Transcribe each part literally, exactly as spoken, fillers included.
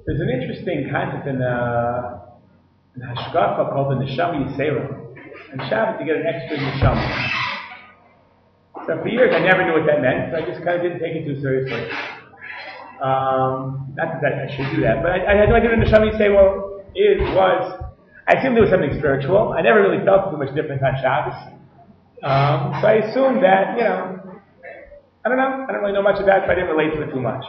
There's an interesting concept in, uh, in Hashgacha called the Neshama Yisera. And Shabbos, you get an extra Neshama. So for years, I never knew what that meant, so I just kind of didn't take it too seriously. Um, not that I should do that, but I, I had no idea what the Neshama Yisera is, was. I assumed there was something spiritual. I never really felt too much difference on Shabbos. Um, so I assumed that, you know, I don't know, I don't really know much about it, so I didn't relate to it too much.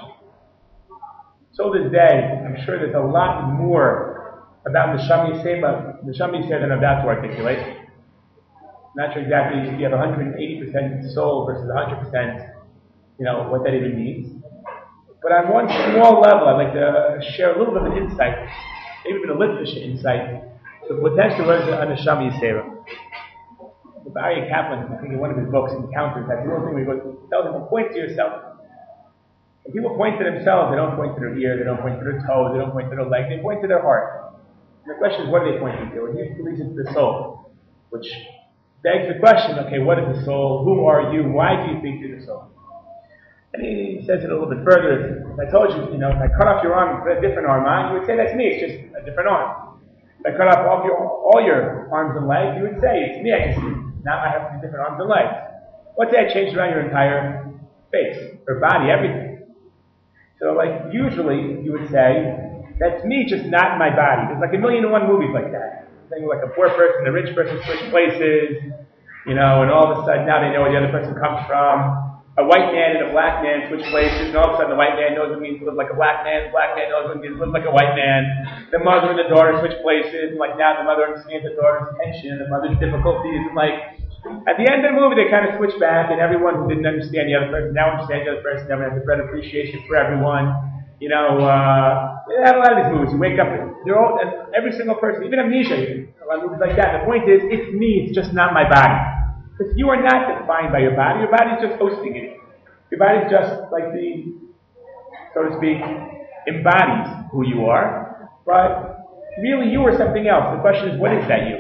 So this day, I'm sure there's a lot more about the Neshama Yisera, the Neshama Yisera than I'm about to articulate. I'm not sure exactly if you have one hundred eighty percent soul versus one hundred percent, you know, what that even means. But on one small level, I'd like to share a little bit of an insight, maybe even a litvish insight, to the potential words on the Neshama Yisera. Aryeh Kaplan, I think in one of his books, Encounters, has a little thing where he goes, tell them to point to yourself. When people point to themselves, they don't point to their ear, they don't point to their toe, they don't point to their leg, they point to their heart. And the question is, what are they pointing to? And he believes it's the soul, which begs the question, okay, what is the soul? Who are you? Why do you think you're the soul? And he says it a little bit further. If I told you, you know, if I cut off your arm and put a different arm on, you would say that's me, it's just a different arm. If I cut off all your, all your arms and legs, you would say, it's me, I can see. Now I have different arms and legs. Let's say I changed around your entire face, or body, everything. So like, usually, you would say, that's me, just not in my body. There's like a million and one movies like that. Thing like a poor person and a rich person switch places, you know, and all of a sudden now they know where the other person comes from. A white man and a black man switch places, and all of a sudden the white man knows what it means to live like a black man, the black man knows what it means to live like a white man. The mother and the daughter switch places, and like now the mother understands the daughter's tension and the mother's difficulties, and like, at the end of the movie they kind of switch back, and everyone who didn't understand the other person now understands the other person, never has a great appreciation for everyone. You know, uh, they have a lot of these movies. You wake up, they're all, and every single person, even Amnesia, a lot of movies like that. The point is, it's me, it's just not my body. Because you are not defined by your body. Your body is just hosting it. Your body is just like the, so to speak, embodies who you are. But really, you are something else. The question is, what is that you?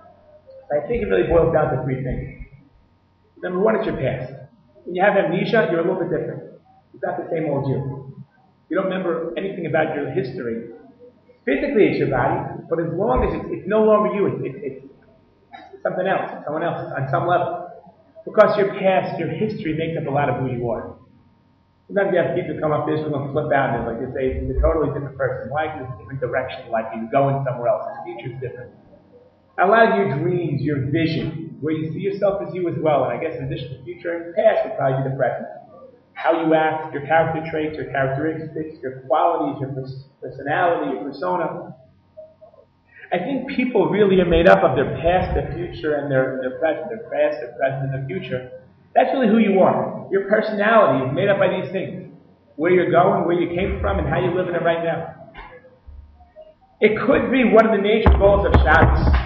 I think it really boils down to three things. Number one, it's your past. When you have amnesia, you're a little bit different. It's not the same old you. You don't remember anything about your history. Physically, it's your body, but as long as it's, it's no longer you, it's, it's, it's something else, it's someone else, on some level. Because your past, your history makes up a lot of who you are. Sometimes you have people come up this and flip out and like they say, it's a totally different person. Life is a different direction, like you're going somewhere else. The future's different. A lot of your dreams, your vision, where you see yourself as you as well, and I guess in addition to the future and the past would probably be the present. How you act, your character traits, your characteristics, your qualities, your personality, your persona. I think people really are made up of their past, their future, and their, their present. Their past, their present, and their future. That's really who you are. Your personality is made up by these things. Where you're going, where you came from, and how you're living it right now. It could be one of the major goals of Shabbos.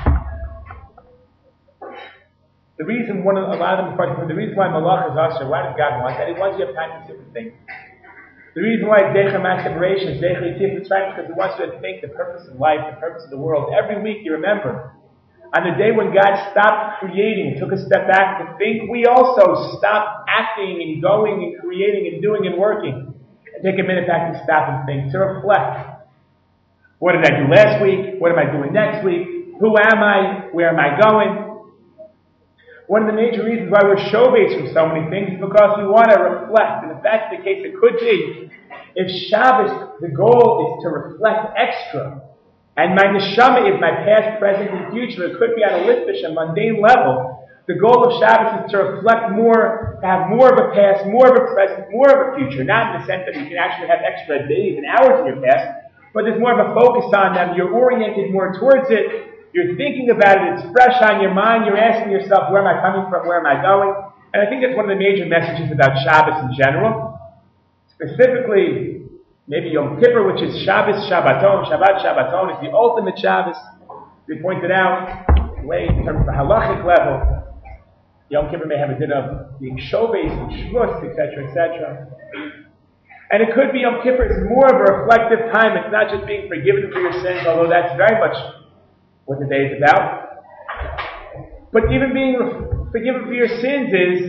The reason, one of, a lot of them, the reason why Malach is Asher, why does God want that? He wants you to have time to sit and think. The reason why Zeicha mass separation is Zeicha Yitzif Mitzrayim, because He wants you to think the purpose of life, the purpose of the world. Every week you remember, on the day when God stopped creating, took a step back to think, we also stop acting and going and creating and doing and working. And take a minute back to stop and think, to reflect. What did I do last week? What am I doing next week? Who am I? Where am I going? One of the major reasons why we're showbase from so many things is because we want to reflect. And if that's the case, it could be. If Shabbos, the goal is to reflect extra, and my neshama is my past, present, and future, it could be on a litvish, a mundane level. The goal of Shabbos is to reflect more, to have more of a past, more of a present, more of a future. Not in the sense that you can actually have extra days and hours in your past, but there's more of a focus on them. You're oriented more towards it. You're thinking about it, it's fresh on your mind, you're asking yourself, where am I coming from, where am I going? And I think that's one of the major messages about Shabbos in general. Specifically, maybe Yom Kippur, which is Shabbos, Shabbaton, Shabbat, Shabbaton, is the ultimate Shabbos. We pointed out, way in terms of the halachic level, Yom Kippur may have a din of being showbase and shvus, et cetera, et cetera. And it could be Yom Kippur is more of a reflective time. It's not just being forgiven for your sins, although that's very much what the day is about. But even being forgiven for your sins is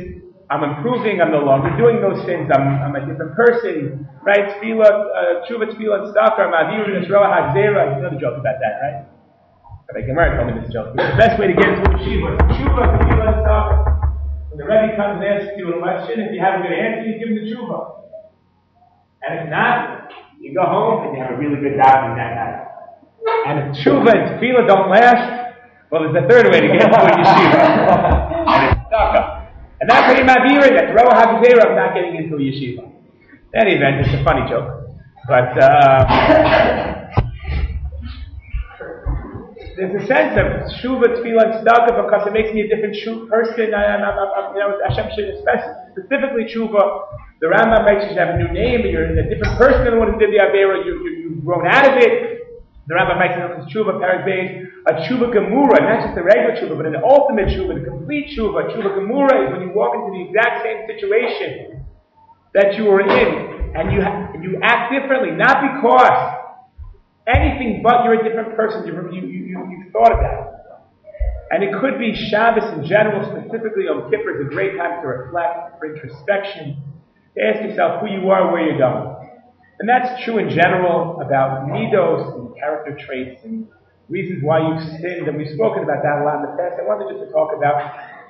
I'm improving, I'm no longer doing those sins, I'm, I'm a different person, right? Tefillah, uh, tshuva, tefillah, and tzedakah, ma'avirin, esroa, ha'gzera. You know the joke about that, right? But I can learn from this joke. It's the best way to get into a yeshiva. Tshuva, tefillah, and tzedakah. When the Rebbe comes and asks you a question, if you have a good answer, you give him the tshuva. And if not, you go home and you have a really good davening that night. And if tshuva and tefillah don't last, well, there's a third way to get into a yeshiva. And it's tzedakah. And that's what you're ma'avirin, that's roa ha'gzera of not getting into a yeshiva. In any event, it's a funny joke. But, uh, there's a sense of tshuva, tefillah, and tzedakah because it makes me a different shu- person. I, I, I, I, you know, Hashem should specifically tshuva. The Rambam makes you have a new name, and you're a different person than the one who did the Avera. You, you, you've grown out of it. The Rambam makes it tshuva, parak beis, a tshuva gemura, not just the regular tshuva, but an ultimate tshuva, the complete tshuva. Tshuva gemura is when you walk into the exact same situation that you were in, and you ha- you act differently, not because anything but you're a different person. You you you you've thought about it, and it could be Shabbos in general, specifically Yom Kippur is a great time to reflect, for introspection, to ask yourself who you are, where you're going. And that's true in general about midos and character traits and reasons why you've sinned, and we've spoken about that a lot in the past. I wanted just to talk about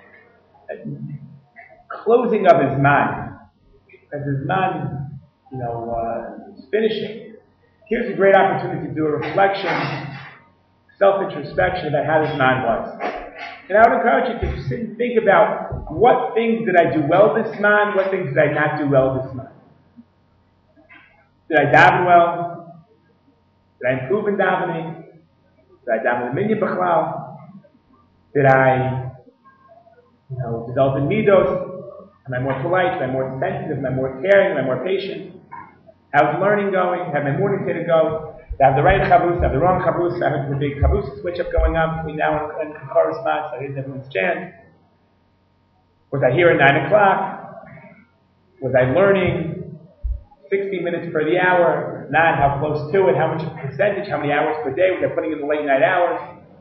closing of his mind. As his mind, you know, uh, is finishing. Here's a great opportunity to do a reflection, self-introspection about how his mind was. And I would encourage you to sit and think about what things did I do well this month, what things did I not do well this month. Did I daven well? Did I improve in davening? Did I daven in minyan b'chlal? Did I, you know, develop in midos? Am I more polite? Am I more sensitive? Am I more caring? Am I more patient? How's learning going? Have my morning day to go? Do I have the right chavus? Have the wrong chavus? I have the big chavus switch up going on between now and, and correspondence. I didn't everyone's chant. Was I here at nine o'clock? Was I learning sixty minutes per the hour? Not how close to it? How much percentage? How many hours per day? Was I putting in the late night hours?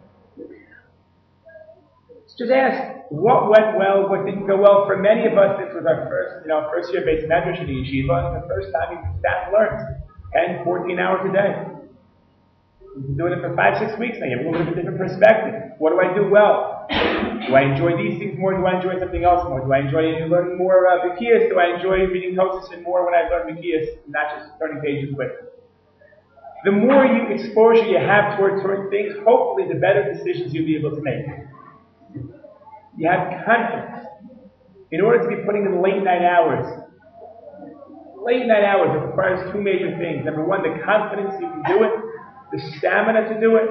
Just ask what went well, what didn't go well. For many of us, this was our first, you know, first year based medrash in the yeshiva, and the first time we sat and learned ten, fourteen hours a day. We've been doing it for five, six weeks now. You have a little bit of a different perspective. What do I do well? Do I enjoy these things more? Do I enjoy something else more? Do I enjoy learning more uh, Bikiyas? Do I enjoy reading Tosafos more when I learn Bikiyas, not just turning pages quick? The more you exposure you have toward certain things, hopefully the better decisions you'll be able to make. You have confidence. In order to be putting in late night hours, late night hours, it requires two major things. Number one, the confidence you can do it, the stamina to do it,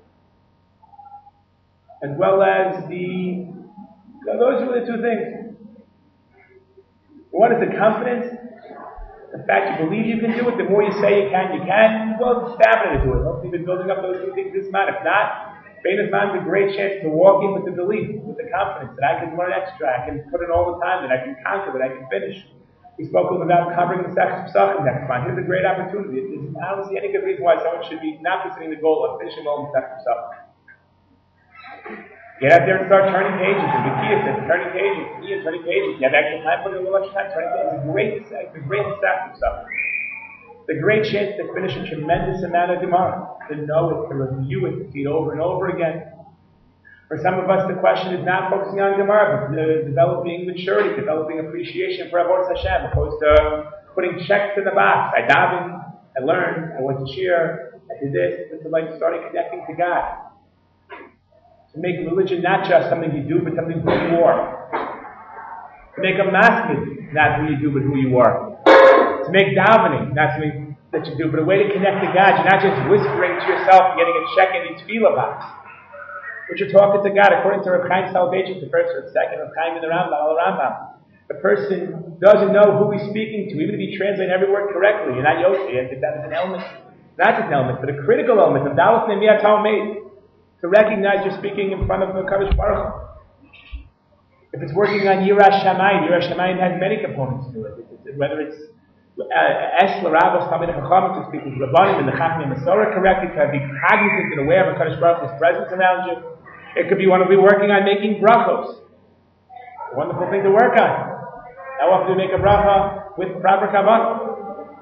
as well as the, those are the two things. One is the confidence, the fact you believe you can do it, the more you say you can, you can, as well as the stamina to do it. Hopefully you've been building up those two things this month. If not, Bein Hazman is a great chance to walk in with the belief, with the confidence that I can learn extra, I can put in all the time, that I can conquer, that I can finish. We spoke a little about covering the Sechus Pesachim next month. Here's a great opportunity. It's, I don't see any good reason why someone should be not be setting the goal of finishing all the Sechus Pesachim. Get out there and start turning pages. And Bikiyas says turning pages, Bikiyas, turning pages. You have extra time, put in a little extra time, turning pages. It's a great, it's a great Sechus Pesachim. It's a great chance to finish a tremendous amount of Gemara, to know it, to review it, to see it over and over again. For some of us, the question is not focusing on Gemara, but uh, developing maturity, developing appreciation for Avodas Hashem, opposed to putting checks in the box. I davened, I learned, I went to cheer, I did this. It's like starting connecting to God. To make religion not just something you do, but something who you are. To make a masjid not who you do, but who you are. To make davening not something that you do, but a way to connect to God. You're not just whispering to yourself and getting a check in the tefillah box. But you're talking to God according to Reb Chaim's salvation, the first or the second, Reb Chaim in the Rambam, the Rambam. The person doesn't know who he's speaking to, even if he translates every word correctly. You're not Yossi. I think that is an element, not just an element, but a critical element of Daleth Nemiyah Talmud, to recognize you're speaking in front of the Kadosh Baruch Hu. If it's working on Yiras Shamayim, Yiras Shamayim has many components to it. It's, whether it's Es L'Ravos Talmidei Chachamim, to speak with Rabbanim and the Chachmei Masorah correctly, to be cognizant and aware of Kadosh Baruch Hu's presence around you. It could be one of you working on making brachos. A wonderful thing to work on. How often do we make a bracha with proper kavanah?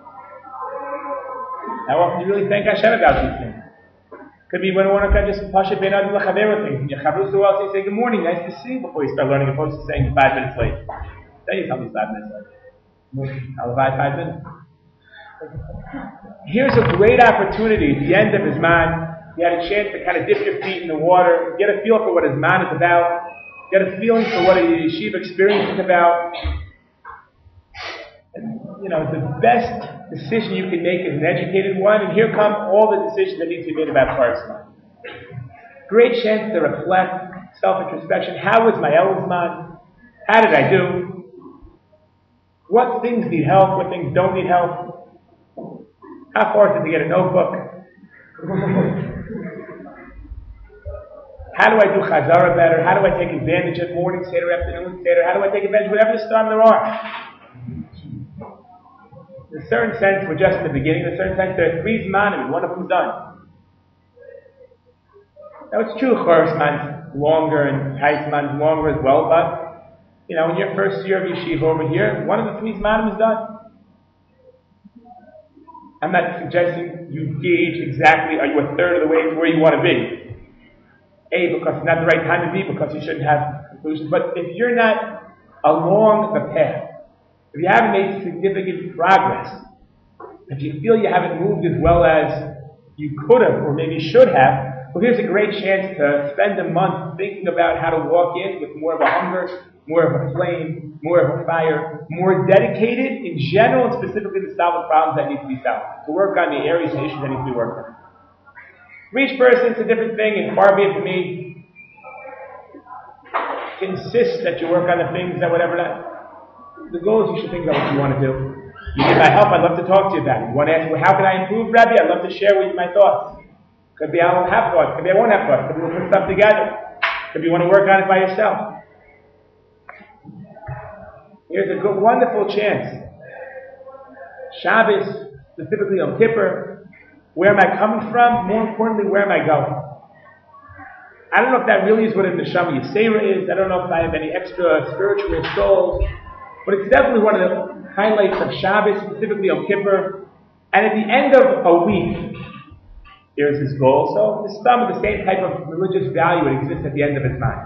How often do you really thank Hashem about these things? Could be when one can just push it, ben adam lechaver things. Your chavrus who else you say good morning, nice to see you before you start learning, opposed to saying five minutes late. Then you tell me five minutes late. I'll divide five minutes. Here's a great opportunity at the end of his man. You had a chance to kind of dip your feet in the water, get a feel for what his man is about, get a feeling for what a yeshiva experience is about. And, you know, the best decision you can make is an educated one, and here come all the decisions that need to be made about Parsman. Great chance to reflect, self-introspection. How was my Elzman? How did I do? What things need help? What things don't need help? How far is it to get a notebook? How do I do Chazara better? How do I take advantage of morning Seder, afternoon Seder? How do I take advantage of whatever the time there are? In a certain sense, we're just in the beginning. In a certain sense, there are three Zmanim, one of them's done. Now it's true, Choros Zman's longer and Tais Zman's longer as well, but, you know, in your first year of Yeshiva over here, one of the three Zmanim is done. I'm not suggesting you gauge exactly, are you a third of the way to where you want to be? A, because it's not the right time to be, because you shouldn't have conclusions. But if you're not along the path, if you haven't made significant progress, if you feel you haven't moved as well as you could have, or maybe should have, well, here's a great chance to spend a month thinking about how to walk in with more of a hunger, more of a flame, more of a fire, more dedicated in general and specifically to solve the problems that need to be solved, to work on the areas and issues that need to be worked on. For each person, it's a different thing, and far be it from me to insist that you work on the things that whatever that. The goal is you should think about what you want to do. You need my help, I'd love to talk to you about it. You want to ask, well, how can I improve, Rabbi? I'd love to share with you my thoughts. Could be I won't have thoughts. Could be I won't have thoughts. Could be we'll put stuff together. Could be you want to work on it by yourself. Here's a good, wonderful chance. Shabbos, specifically Yom Kippur. Where am I coming from? More importantly, where am I going? I don't know if that really is what a Neshama Yisera is. I don't know if I have any extra spiritual souls. But it's definitely one of the highlights of Shabbos, specifically Yom Kippur. And at the end of a week, here's his goal. So there's some of the same type of religious value that exists at the end of his mind.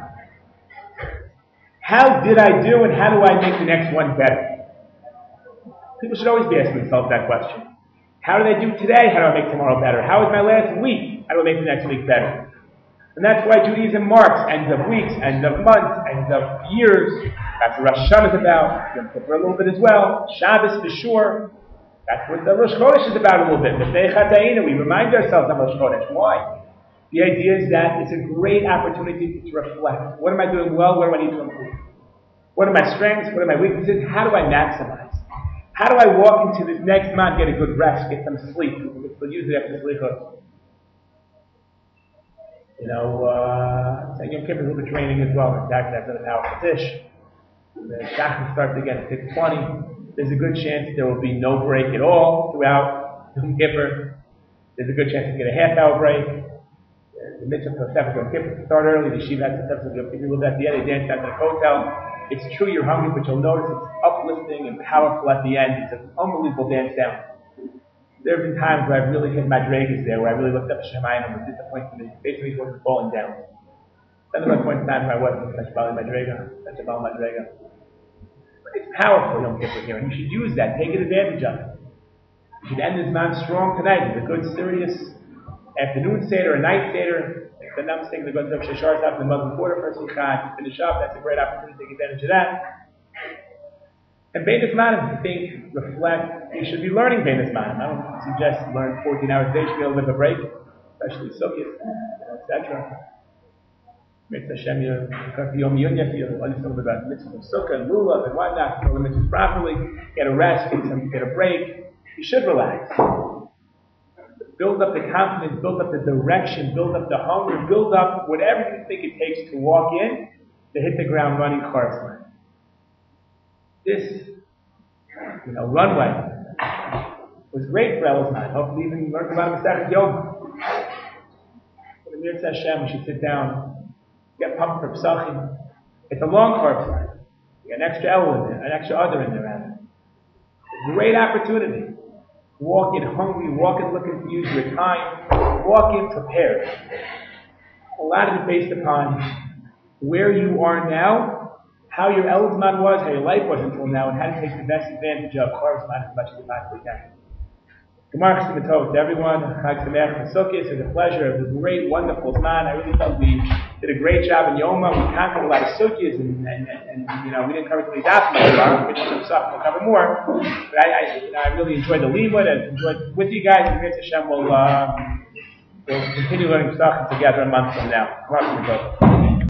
How did I do, and how do I make the next one better? People should always be asking themselves that question. How did I do today? How do I make tomorrow better? How was my last week? How do I make the next week better? And that's why Judaism marks ends of weeks, ends of months, ends of years. That's what Rosh Hashanah is about. Yom Kippur a little bit as well. Shabbos for sure. That's what the Rosh Chodesh is about a little bit. We remind ourselves of Rosh Chodesh. Why? The idea is that it's a great opportunity to reflect. What am I doing well? Where do I need to improve? What are my strengths? What are my weaknesses? How do I maximize? How do I walk into this next month, get a good rest, get some sleep? We'll use it after Slichot. You know, uh, Yom Kippur is a little bit training as well. In fact, after the power Tish, the Shachar starts again at six twenty. There's a good chance there will be no break at all throughout Yom Kippur. There's a good chance to get a half hour break. The mitzvah for Sefer Yom Kippur to start early. The Shiva has to Sefer Yom Kippur. People at the end, they dance out to the hotel. It's true, you're hungry, but you'll notice it's uplifting and powerful at the end. It's an unbelievable dance down. There have been times where I've really hit madrigas there, where I really looked up at Shemayim and was disappointed. Basically, it wasn't falling down. Then there was a point in time where I wasn't such a Bali madriga, such a Bali madriga. But it's powerful, Yom Kippur here, and you should use that. Take advantage of it. You should end this man strong tonight with a good, serious afternoon seder, a night seder. If I'm saying the good stuff, Shashar after the Muslim quarter first to finish up, that's a great opportunity to take advantage of that. And Beinas Manim, think, reflect. You should be learning Beinas Manim. I don't suggest learn fourteen hours a day. You should be able to live a break, especially Sukkot, et cetera. Mitzvah Hashem, Yom Yunyah, you learn something about mitzvah of Sukkah and Lulav and whatnot. Know the mitzvahs properly. Get a rest, get some, get a break. You should relax. Build up the confidence, build up the direction, build up the hunger, build up whatever you think it takes to walk in to hit the ground running Choros. This, you know, runway was great for Elzman. Hopefully even learned about Masechet Yoga. But Amir Hashem, we should sit down, get pumped for Pesachim. It's a long Choros. You got an extra L in there, an extra other in there, rather. Great opportunity. Walk in hungry, walk in looking to use your time, walk in prepared. A lot of it based upon where you are now, how your Elzman was, how your life was until now, and how to take the best advantage of Charzman as much as you possibly can. Gemara Chesed Tov to everyone. Chag Sameach Chasukkis. It's a pleasure. It was a great, wonderful Zman. I really felt we did a great job in Yoma. We conquered a lot of Sukkis, and, and, and, and you know we didn't cover three daf much. We did some stuff. We'll cover more. But I, I, you know, I really enjoyed the Limud. I enjoyed with you guys. And Mitzvah Hashem will uh, we'll continue learning stuff together a month from now. Gemara Chesed Tov.